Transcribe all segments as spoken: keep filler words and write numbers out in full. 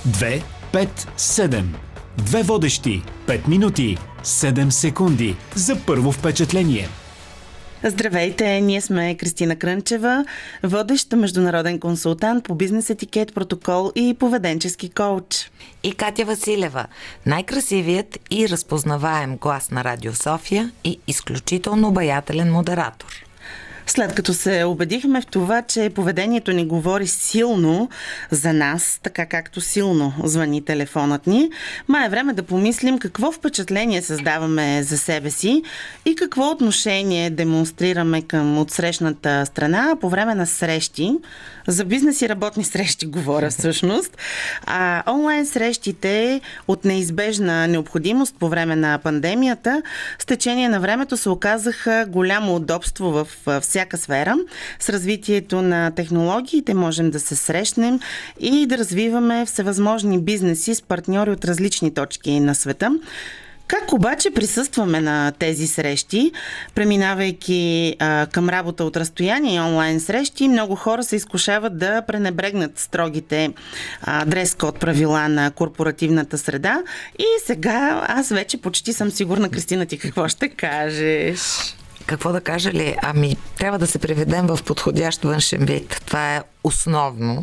две пет седем. Две водещи, пет минути, седем секунди за първо впечатление. Здравейте, ние сме Кристина Крънчева, водеща международен консултант по бизнес етикет, протокол и поведенчески коуч. И Катя Василева, най-красивият и разпознаваем глас на Радио София и изключително обаятелен модератор. След като се убедихме в това, че поведението ни говори силно за нас, така както силно звъни телефонът ни, ма е време да помислим какво впечатление създаваме за себе си и какво отношение демонстрираме към отсрещната страна по време на срещи. За бизнес и работни срещи говоря всъщност. А онлайн срещите от неизбежна необходимост по време на пандемията с течение на времето се оказаха голямо удобство в всяка сфера. С развитието на технологиите можем да се срещнем и да развиваме всевъзможни бизнеси с партньори от различни точки на света. Как обаче присъстваме на тези срещи, преминавайки а, към работа от разстояние и онлайн срещи, много хора се изкушават да пренебрегнат строгите а, дрес-код правила на корпоративната среда. И сега аз вече почти съм сигурна, Кристина, ти какво ще кажеш? Какво да кажа ли? Ами, трябва да се приведем в подходящ външен вид. Това е основно,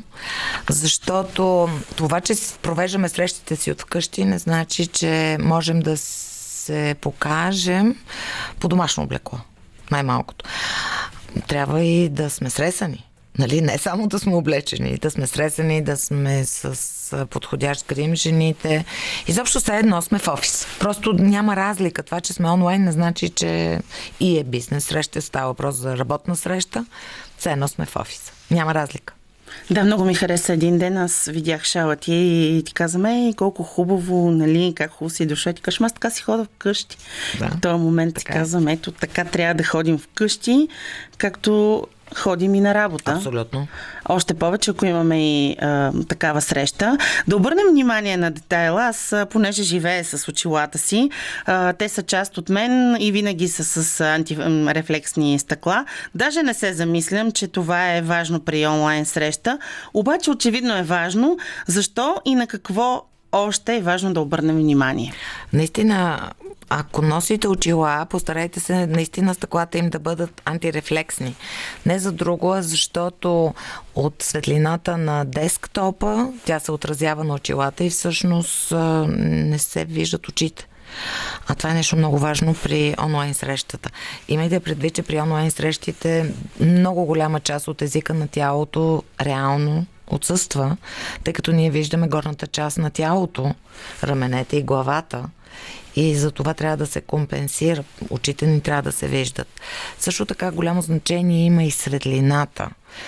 защото това, че провеждаме срещите си от вкъщи, не значи, че можем да се покажем по домашно облекло. Най-малкото. Трябва и да сме сресани. Нали? Не само да сме облечени, да сме сресани, да сме с подходящ грим жените. Изобщо все едно сме в офис. Просто няма разлика. Това, че сме онлайн, не значи, че и е бизнес среща, става въпрос за работна среща. Все едно сме в офис. Няма разлика. Да, много ми хареса един ден. Аз видях шала ти и ти казваме, колко хубаво, нали, как хубаво си дошла. Ти кажеш, аз така си хода вкъщи. Да. В този момент ти казвам, ето така трябва да ходим вкъщи, както ходим и на работа. Абсолютно. Още повече, ако имаме и а, такава среща. Да обърнем внимание на детайла. Аз, понеже живея с очилата си, а, те са част от мен и винаги са с антирефлексни стъкла. Даже не се замислям, че това е важно при онлайн среща. Обаче очевидно е важно. Защо и на какво още е важно да обърнем внимание? Наистина, ако носите очила, постарайте се наистина стъклата им да бъдат антирефлексни. Не за друго, а защото от светлината на десктопа тя се отразява на очилата и всъщност не се виждат очите. А това е нещо много важно при онлайн срещата. Имайте предвид, че при онлайн срещите много голяма част от езика на тялото реално отсъства, тъй като ние виждаме горната част на тялото, раменете и главата. И за това трябва да се компенсира. Очите ни трябва да се виждат. Също така голямо значение има и светлината.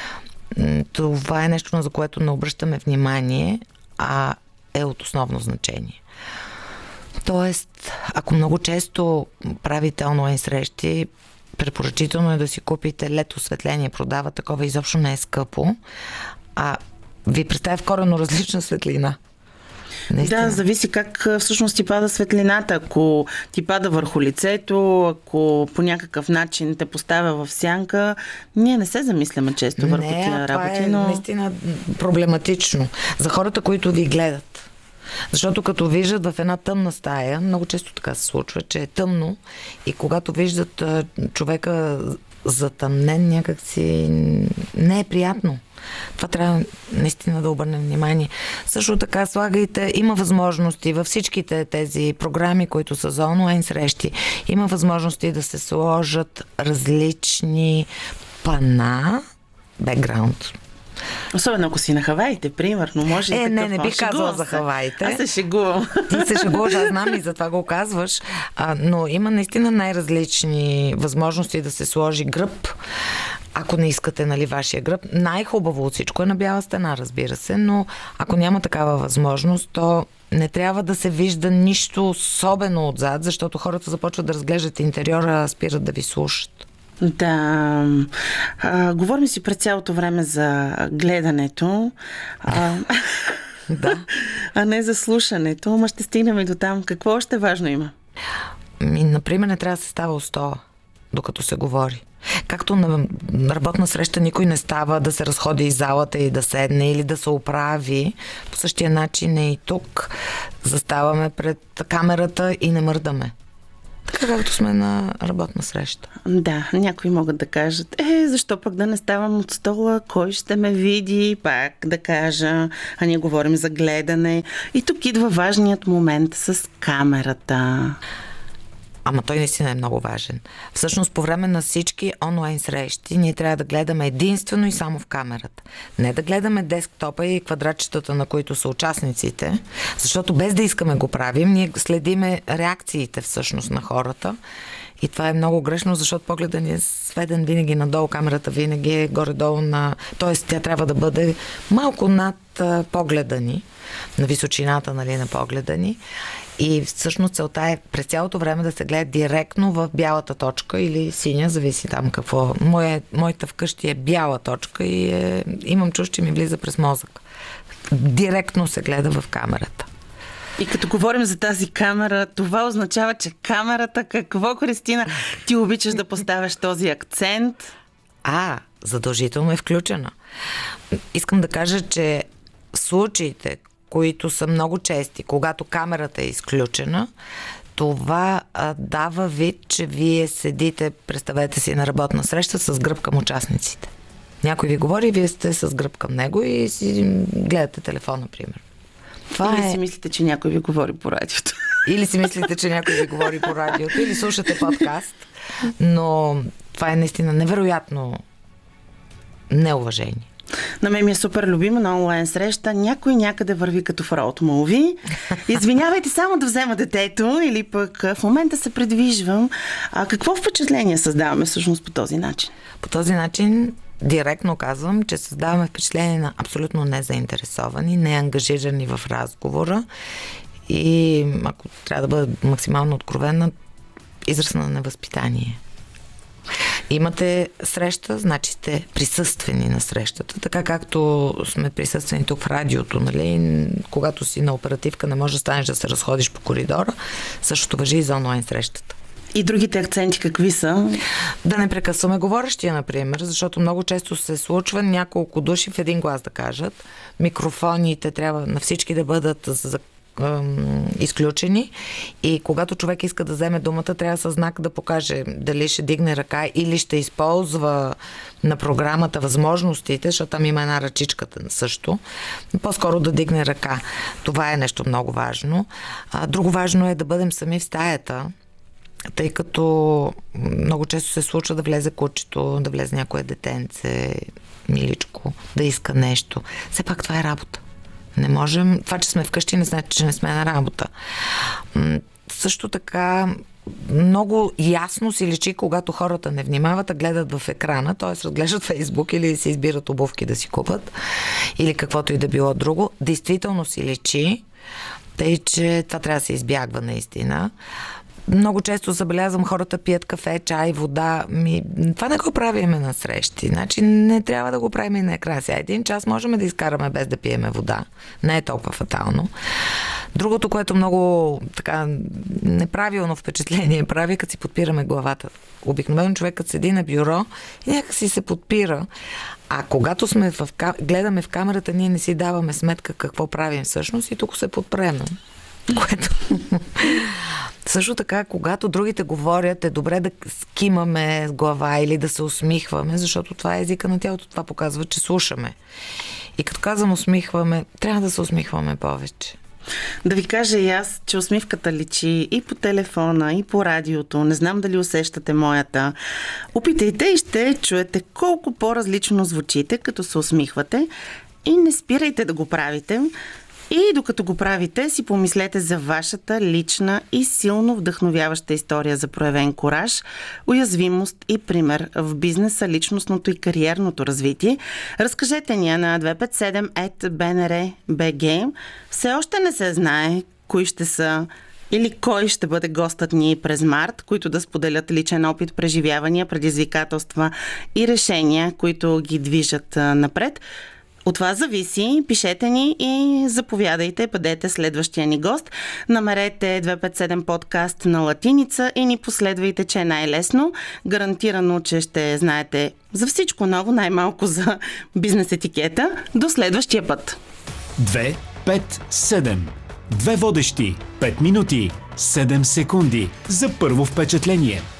Това е нещо, за което не обръщаме внимание, а е от основно значение. Тоест, ако много често правите онлайн срещи, препоръчително е да си купите лед осветление. Продава такова, изобщо не е скъпо, а ви представя в коренно различна светлина. Наистина. Да, зависи как всъщност ти пада светлината. Ако ти пада върху лицето, ако по някакъв начин те поставя в сянка, ние не се замисляме често върху не, тия работи. Не, това е но... наистина проблематично за хората, които ви гледат. Защото като виждат в една тъмна стая, много често така се случва, че е тъмно и когато виждат човека затъмнен, някакси не е приятно. Това трябва наистина да обърнем внимание. Също така слагайте, има възможности във всичките тези програми, които са за онлайн срещи, има възможности да се сложат различни пана, бекграунд. Особено ако си на Хаваите, примерно, може е, и такъв. не, не бих казала за Хаваите. Аз се шегувам. Ти се шегуваш, аз знам и за това го казваш. А, но има наистина най-различни възможности да се сложи гръб. Ако не искате, нали, вашия гръб. Най-хубаво от всичко е на бяла стена, разбира се, но ако няма такава възможност, то не трябва да се вижда нищо особено отзад, защото хората започват да разглеждат интериора, спират да ви слушат. Да. А, говорим си през цялото време за гледането, а, да. а не за слушането. Ама ще стигнем и до там. Какво още важно има? Ми, например, не трябва да се става у стола, докато се говори. както на работна среща никой не става да се разходи из залата и да седне или да се оправи, по същия начин е и тук. Заставаме пред камерата и не мърдаме. Така както сме на работна среща. Да, някои могат да кажат, е, защо пък да не ставам от стола, кой ще ме види, пак да кажа, а ние говорим за гледане. И тук идва важният момент с камерата. Ама той наистина е много важен. Всъщност, по време на всички онлайн срещи, ние трябва да гледаме единствено и само в камерата. Не да гледаме десктопа и квадратчетата, на които са участниците, защото без да искаме го правим, ние следиме реакциите всъщност на хората. И това е много грешно, защото погледът ни е сведен винаги надолу, камерата винаги е горе-долу на... Тоест, тя трябва да бъде малко над погледа ни, на височината, нали, на погледа ни. И всъщност целта е през цялото време да се гледа директно в бялата точка или синя, зависи там какво. Моя, моята вкъщи е бяла точка и е, имам чувство, че ми влиза през мозък. Директно се гледа в камерата. И като говорим за тази камера, това означава, че камерата, какво, Кристина, ти обичаш да поставяш този акцент? А, задължително е включена. Искам да кажа, че случаите, които са много чести, когато камерата е изключена, това а, дава вид, че вие седите, представете си, на работна среща с гръб към участниците. Някой ви говори, вие сте с гръб към него и си гледате телефона, примерно. Това или е... си мислите, че някой ви говори по радиото. Или си мислите, че някой ви говори по радиото, или слушате подкаст. Но това е наистина невероятно неуважение. На мен ми е супер любима на онлайн среща. Някой някъде върви като в роуд муви. Извинявайте, само да взема детето или пък в момента се придвижвам. А какво впечатление създаваме всъщност по този начин? По този начин директно казвам, че създаваме впечатление на абсолютно незаинтересовани, неангажирани в разговора и, ако трябва да бъда максимално откровена, израз на невъзпитание. Имате среща, значи сте присъствени на срещата, така както сме присъствени тук в радиото, нали? Когато си на оперативка не можеш да станеш да се разходиш по коридора, същото важи и за онлайн срещата. И другите акценти какви са? Да не прекъсваме говорещия, например, защото много често се случва няколко души в един глас да кажат. Микрофоните трябва на всички да бъдат за изключени и когато човек иска да вземе думата, трябва със знак да покаже дали ще дигне ръка или ще използва на програмата възможностите, защото там има една ръчичката също. По-скоро да дигне ръка. Това е нещо много важно. Друго важно е да бъдем сами в стаята, тъй като много често се случва да влезе кучето, да влезе някое детенце, миличко, да иска нещо. Все пак това е работа. Не можем... Това, че сме вкъщи, не значи, че не сме на работа. Също така, много ясно си личи, когато хората не внимават, а гледат в екрана, т.е. разглеждат Фейсбук или си избират обувки да си купат, или каквото и да било друго. Действително си личи, тъй, че това трябва да се избягва наистина. Много често забелязвам, хората пият кафе, чай, вода. Ми, това не го правиме на срещи. Значи не трябва да го правим и на екран. Сега един час можем да изкараме без да пиеме вода. Не е толкова фатално. Другото, което много така неправилно впечатление прави, като си подпираме главата. Обикновено човек, като седи на бюро и някак си се подпира. А когато сме в, гледаме в камерата, ние не си даваме сметка какво правим всъщност и тук се подпрем. Което... Също така, когато другите говорят, е добре да скимаме с глава или да се усмихваме, защото това е езика на тялото. Това показва, че слушаме. И като казвам усмихваме, трябва да се усмихваме повече. Да ви кажа и аз, че усмивката личи и по телефона, и по радиото. Не знам дали усещате моята. Опитайте и ще чуете колко по-различно звучите, като се усмихвате. И не спирайте да го правите. И докато го правите, си помислете за вашата лична и силно вдъхновяваща история за проявен кураж, уязвимост и пример в бизнеса, личностното и кариерното развитие. Разкажете ни на две пет седем ет би ен ар точка би джи. Все още не се знае кои ще са или кой ще бъде гостът ни през март, които да споделят личен опит, преживявания, предизвикателства и решения, които ги движат напред. От вас зависи, пишете ни и заповядайте, бъдете следващия ни гост. Намерете двеста петдесет и седем подкаст на латиница и ни последвайте, че е най-лесно. Гарантирано, че ще знаете за всичко ново, най-малко за бизнес етикета. До следващия път! две, пет, седем. Две водещи, пет минути, седем секунди за първо впечатление.